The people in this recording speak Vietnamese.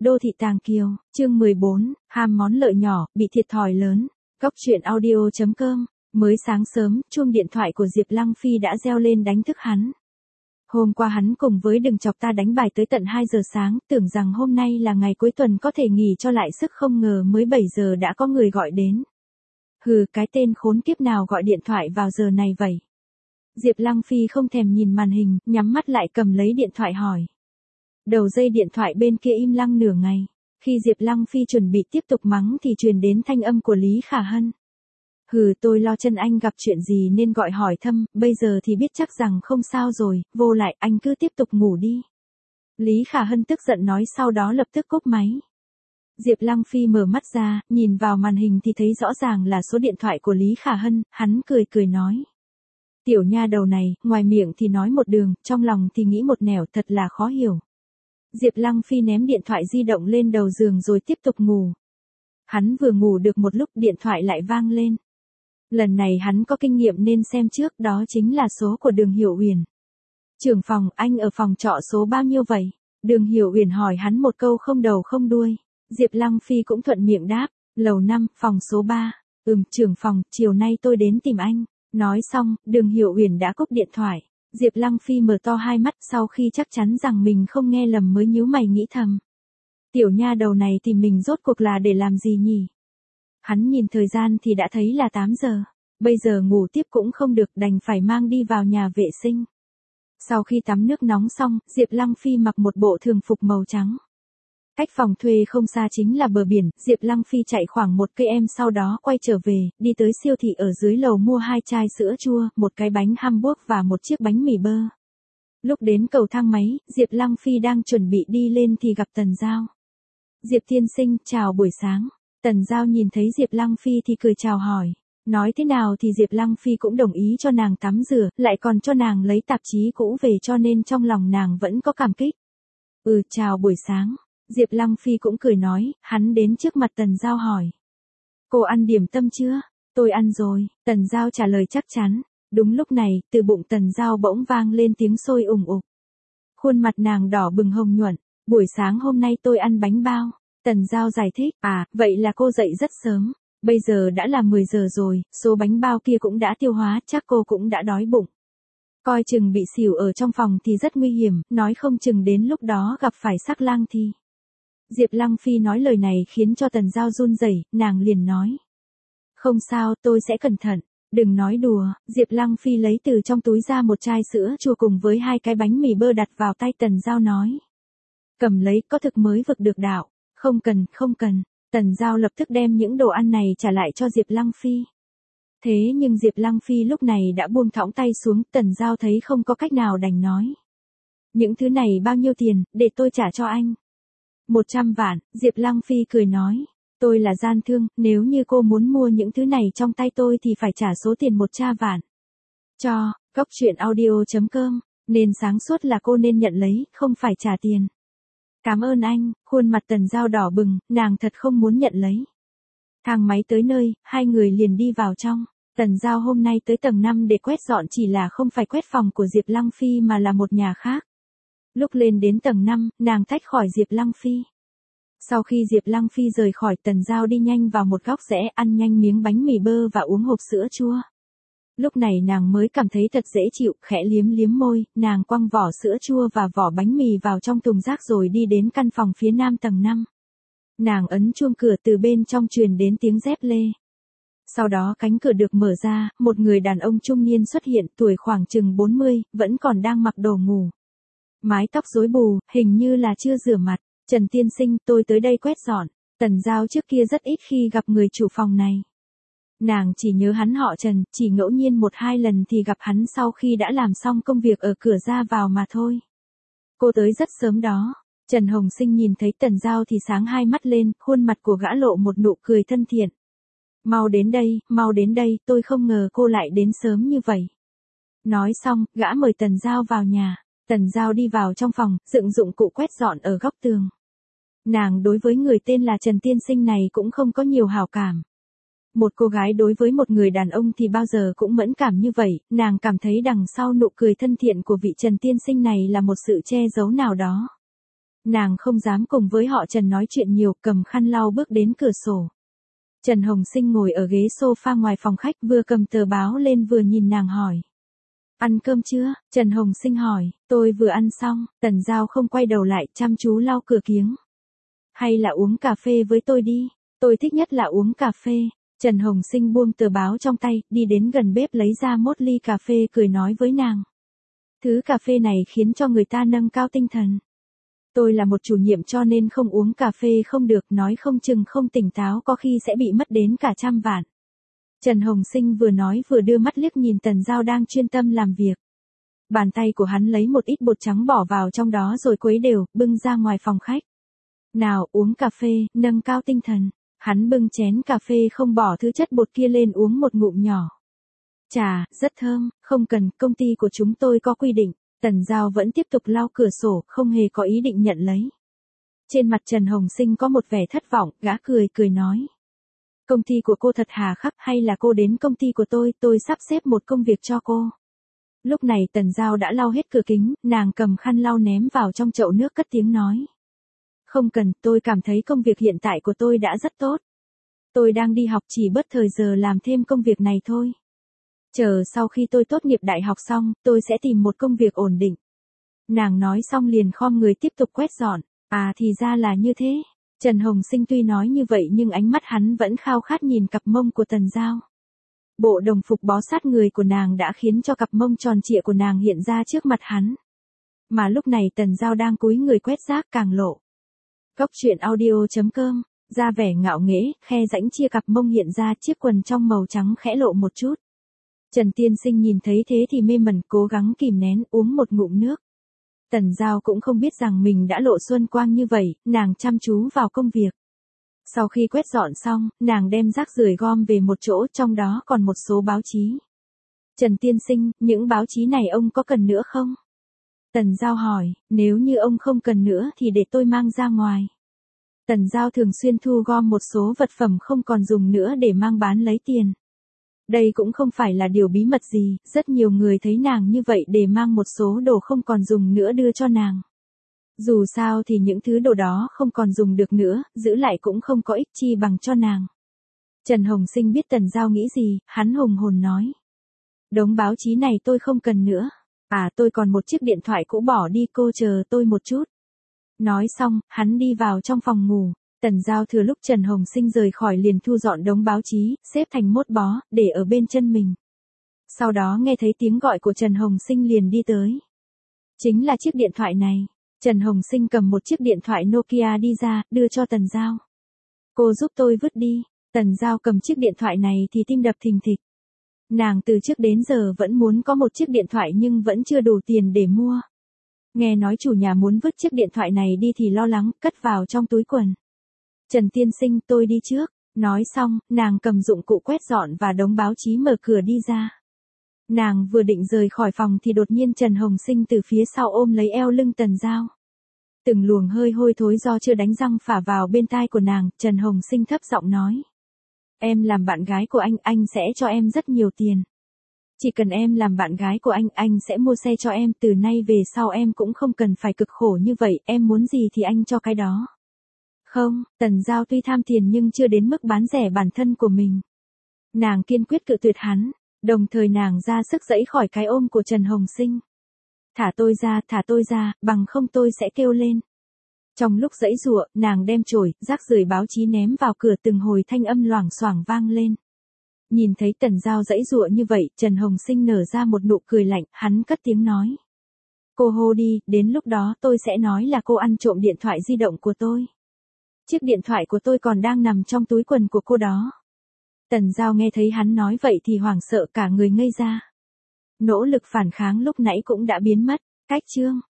Đô thị Tàng Kiều, chương 14, ham món lợi nhỏ, bị thiệt thòi lớn. Góc truyện audio.com. Mới sáng sớm, chuông điện thoại của Diệp Lăng Phi đã reo lên đánh thức hắn. Hôm qua hắn cùng với Đừng Chọc Ta đánh bài tới tận 2 giờ sáng, tưởng rằng hôm nay là ngày cuối tuần có thể nghỉ cho lại sức, không ngờ mới 7 giờ đã có người gọi đến. Hừ, cái tên khốn kiếp nào gọi điện thoại vào giờ này vậy? Diệp Lăng Phi không thèm nhìn màn hình, nhắm mắt lại cầm lấy điện thoại hỏi. Đầu dây điện thoại bên kia im lặng nửa ngày. Khi Diệp Lăng Phi chuẩn bị tiếp tục mắng thì truyền đến thanh âm của Lý Khả Hân. Hừ, tôi lo chân anh gặp chuyện gì nên gọi hỏi thăm, bây giờ thì biết chắc rằng không sao rồi, vô lại, anh cứ tiếp tục ngủ đi. Lý Khả Hân tức giận nói, sau đó lập tức cúp máy. Diệp Lăng Phi mở mắt ra, nhìn vào màn hình thì thấy rõ ràng là số điện thoại của Lý Khả Hân, hắn cười cười nói. Tiểu nha đầu này, ngoài miệng thì nói một đường, trong lòng thì nghĩ một nẻo, thật là khó hiểu. Diệp Lăng Phi ném điện thoại di động lên đầu giường rồi tiếp tục ngủ. Hắn vừa ngủ được một lúc điện thoại lại vang lên. Lần này hắn có kinh nghiệm nên xem trước, đó chính là số của Đường Hiểu Uyển. Trưởng phòng, anh ở phòng trọ số bao nhiêu vậy? Đường Hiểu Uyển hỏi hắn một câu không đầu không đuôi. Diệp Lăng Phi cũng thuận miệng đáp, lầu 5, phòng số 3. Trưởng phòng, chiều nay tôi đến tìm anh. Nói xong, Đường Hiểu Uyển đã cúp điện thoại. Diệp Lăng Phi mở to hai mắt, sau khi chắc chắn rằng mình không nghe lầm mới nhíu mày nghĩ thầm. Tiểu nha đầu này tìm mình rốt cuộc là để làm gì nhỉ? Hắn nhìn thời gian thì đã thấy là 8 giờ. Bây giờ ngủ tiếp cũng không được, đành phải mang đi vào nhà vệ sinh. Sau khi tắm nước nóng xong, Diệp Lăng Phi mặc một bộ thường phục màu trắng. Cách phòng thuê không xa chính là bờ biển, Diệp Lăng Phi chạy khoảng 1 km sau đó quay trở về, đi tới siêu thị ở dưới lầu mua 2 chai sữa chua, một cái bánh hamburger và một chiếc bánh mì bơ. Lúc đến cầu thang máy, Diệp Lăng Phi đang chuẩn bị đi lên thì gặp Tần Giao. Diệp tiên sinh, chào buổi sáng. Tần Giao nhìn thấy Diệp Lăng Phi thì cười chào hỏi. Nói thế nào thì Diệp Lăng Phi cũng đồng ý cho nàng tắm rửa, lại còn cho nàng lấy tạp chí cũ về, cho nên trong lòng nàng vẫn có cảm kích. Chào buổi sáng. Diệp Lăng Phi cũng cười nói, hắn đến trước mặt Tần Giao hỏi. Cô ăn điểm tâm chưa? Tôi ăn rồi, Tần Giao trả lời chắc chắn. Đúng lúc này, từ bụng Tần Giao bỗng vang lên tiếng sôi ùng ục. Khuôn mặt nàng đỏ bừng hồng nhuận, buổi sáng hôm nay tôi ăn bánh bao. Tần Giao giải thích, vậy là cô dậy rất sớm. Bây giờ đã là 10 giờ rồi, số bánh bao kia cũng đã tiêu hóa, chắc cô cũng đã đói bụng. Coi chừng bị xỉu ở trong phòng thì rất nguy hiểm, nói không chừng đến lúc đó gặp phải sắc lang thì. Diệp Lăng Phi nói lời này khiến cho Tần Giao run rẩy, nàng liền nói. Không sao, tôi sẽ cẩn thận. Đừng nói đùa. Diệp Lăng Phi lấy từ trong túi ra một chai sữa chua cùng với 2 cái bánh mì bơ đặt vào tay Tần Giao nói. Cầm lấy, có thực mới vực được đạo. Không cần, không cần. Tần Giao lập tức đem những đồ ăn này trả lại cho Diệp Lăng Phi. Thế nhưng Diệp Lăng Phi lúc này đã buông thõng tay xuống, Tần Giao thấy không có cách nào đành nói. Những thứ này bao nhiêu tiền, để tôi trả cho anh. 100 vạn, Diệp Lăng Phi cười nói. Tôi là gian thương, nếu như cô muốn mua những thứ này trong tay tôi thì phải trả số tiền 100 vạn. Cho, góc truyện audio.com, nên sáng suốt là cô nên nhận lấy, không phải trả tiền. Cảm ơn anh, khuôn mặt Tần Giao đỏ bừng, nàng thật không muốn nhận lấy. Thang máy tới nơi, hai người liền đi vào trong. Tần Giao hôm nay tới tầng 5 để quét dọn, chỉ là không phải quét phòng của Diệp Lăng Phi mà là một nhà khác. Lúc lên đến tầng 5, nàng tách khỏi Diệp Lăng Phi. Sau khi Diệp Lăng Phi rời khỏi, Tần Giao đi nhanh vào một góc rẽ, ăn nhanh miếng bánh mì bơ và uống hộp sữa chua. Lúc này nàng mới cảm thấy thật dễ chịu, khẽ liếm liếm môi, nàng quăng vỏ sữa chua và vỏ bánh mì vào trong thùng rác rồi đi đến căn phòng phía nam tầng 5. Nàng ấn chuông cửa, từ bên trong truyền đến tiếng dép lê. Sau đó cánh cửa được mở ra, một người đàn ông trung niên xuất hiện, tuổi khoảng chừng 40, vẫn còn đang mặc đồ ngủ. Mái tóc rối bù, hình như là chưa rửa mặt. Trần tiên sinh, tôi tới đây quét dọn. Tần Giao trước kia rất ít khi gặp người chủ phòng này. Nàng chỉ nhớ hắn họ Trần, chỉ ngẫu nhiên 1-2 lần thì gặp hắn sau khi đã làm xong công việc ở cửa ra vào mà thôi. Cô tới rất sớm đó. Trần Hồng Sinh nhìn thấy Tần Giao thì sáng hai mắt lên, khuôn mặt của gã lộ một nụ cười thân thiện. Mau đến đây, tôi không ngờ cô lại đến sớm như vậy. Nói xong, gã mời Tần Giao vào nhà. Tần Giao đi vào trong phòng, dựng dụng cụ quét dọn ở góc tường. Nàng đối với người tên là Trần tiên sinh này cũng không có nhiều hảo cảm. Một cô gái đối với một người đàn ông thì bao giờ cũng mẫn cảm như vậy, nàng cảm thấy đằng sau nụ cười thân thiện của vị Trần tiên sinh này là một sự che giấu nào đó. Nàng không dám cùng với họ Trần nói chuyện nhiều, cầm khăn lau bước đến cửa sổ. Trần Hồng Sinh ngồi ở ghế sofa ngoài phòng khách vừa cầm tờ báo lên vừa nhìn nàng hỏi. Ăn cơm chưa? Trần Hồng Sinh hỏi, tôi vừa ăn xong, Tần Giao không quay đầu lại chăm chú lau cửa kiếng. Hay là uống cà phê với tôi đi, tôi thích nhất là uống cà phê. Trần Hồng Sinh buông tờ báo trong tay, đi đến gần bếp lấy ra một ly cà phê cười nói với nàng. Thứ cà phê này khiến cho người ta nâng cao tinh thần. Tôi là một chủ nhiệm cho nên không uống cà phê không được, nói không chừng không tỉnh táo có khi sẽ bị mất đến cả 100 vạn. Trần Hồng Sinh vừa nói vừa đưa mắt liếc nhìn Tần Giao đang chuyên tâm làm việc. Bàn tay của hắn lấy một ít bột trắng bỏ vào trong đó rồi quấy đều, bưng ra ngoài phòng khách. Nào uống cà phê, nâng cao tinh thần. Hắn bưng chén cà phê không bỏ thứ chất bột kia lên uống một ngụm nhỏ. Chà, rất thơm, không cần, công ty của chúng tôi có quy định. Tần Giao vẫn tiếp tục lau cửa sổ, không hề có ý định nhận lấy. Trên mặt Trần Hồng Sinh có một vẻ thất vọng, gã cười nói. Công ty của cô thật hà khắc, hay là cô đến công ty của tôi sắp xếp một công việc cho cô. Lúc này Tần Giao đã lau hết cửa kính, nàng cầm khăn lau ném vào trong chậu nước cất tiếng nói. Không cần, tôi cảm thấy công việc hiện tại của tôi đã rất tốt. Tôi đang đi học chỉ bớt thời giờ làm thêm công việc này thôi. Chờ sau khi tôi tốt nghiệp đại học xong, tôi sẽ tìm một công việc ổn định. Nàng nói xong liền khom người tiếp tục quét dọn. À thì ra là như thế. Trần Hồng Sinh tuy nói như vậy nhưng ánh mắt hắn vẫn khao khát nhìn cặp mông của Tần Giao. Bộ đồng phục bó sát người của nàng đã khiến cho cặp mông tròn trịa của nàng hiện ra trước mặt hắn. Mà lúc này Tần Giao đang cúi người quét rác càng lộ. Góc truyện audio.com, ra vẻ ngạo nghễ, khe rãnh chia cặp mông hiện ra chiếc quần trong màu trắng khẽ lộ một chút. Trần Tiên Sinh nhìn thấy thế thì mê mẩn cố gắng kìm nén uống một ngụm nước. Tần Giao cũng không biết rằng mình đã lộ xuân quang như vậy, nàng chăm chú vào công việc. Sau khi quét dọn xong, nàng đem rác rưởi gom về một chỗ, trong đó còn một số báo chí. Trần Tiên Sinh, những báo chí này ông có cần nữa không? Tần Giao hỏi, nếu như ông không cần nữa thì để tôi mang ra ngoài. Tần Giao thường xuyên thu gom một số vật phẩm không còn dùng nữa để mang bán lấy tiền. Đây cũng không phải là điều bí mật gì, rất nhiều người thấy nàng như vậy để mang một số đồ không còn dùng nữa đưa cho nàng. Dù sao thì những thứ đồ đó không còn dùng được nữa, giữ lại cũng không có ích chi bằng cho nàng. Trần Hồng Sinh biết Tần Giao nghĩ gì, hắn hùng hồn nói. Đống báo chí này tôi không cần nữa. À tôi còn một chiếc điện thoại cũ bỏ đi, cô chờ tôi một chút. Nói xong, hắn đi vào trong phòng ngủ. Tần Giao thừa lúc Trần Hồng Sinh rời khỏi liền thu dọn đống báo chí, xếp thành một bó, để ở bên chân mình. Sau đó nghe thấy tiếng gọi của Trần Hồng Sinh liền đi tới. Chính là chiếc điện thoại này. Trần Hồng Sinh cầm một chiếc điện thoại Nokia đi ra, đưa cho Tần Giao. Cô giúp tôi vứt đi. Tần Giao cầm chiếc điện thoại này thì tim đập thình thịch. Nàng từ trước đến giờ vẫn muốn có một chiếc điện thoại nhưng vẫn chưa đủ tiền để mua. Nghe nói chủ nhà muốn vứt chiếc điện thoại này đi thì lo lắng, cất vào trong túi quần. Trần Tiên Sinh, tôi đi trước. Nói xong, nàng cầm dụng cụ quét dọn và đống báo chí mở cửa đi ra. Nàng vừa định rời khỏi phòng thì đột nhiên Trần Hồng Sinh từ phía sau ôm lấy eo lưng Tần Giao. Từng luồng hơi hôi thối do chưa đánh răng phả vào bên tai của nàng, Trần Hồng Sinh thấp giọng nói. Em làm bạn gái của anh sẽ cho em rất nhiều tiền. Chỉ cần em làm bạn gái của anh sẽ mua xe cho em, từ nay về sau em cũng không cần phải cực khổ như vậy, em muốn gì thì anh cho cái đó. Không, Tần Giao tuy tham tiền nhưng chưa đến mức bán rẻ bản thân của mình. Nàng kiên quyết cự tuyệt hắn, đồng thời nàng ra sức giãy khỏi cái ôm của Trần Hồng Sinh. Thả tôi ra, bằng không tôi sẽ kêu lên. Trong lúc giãy giụa, nàng đem chổi, rác rưởi báo chí ném vào cửa, từng hồi thanh âm loảng xoảng vang lên. Nhìn thấy Tần Giao giãy giụa như vậy, Trần Hồng Sinh nở ra một nụ cười lạnh, hắn cất tiếng nói. Cô hô đi, đến lúc đó tôi sẽ nói là cô ăn trộm điện thoại di động của tôi. Chiếc điện thoại của tôi còn đang nằm trong túi quần của cô đó. Tần Giao nghe thấy hắn nói vậy thì hoảng sợ cả người ngây ra. Nỗ lực phản kháng lúc nãy cũng đã biến mất. Cách chương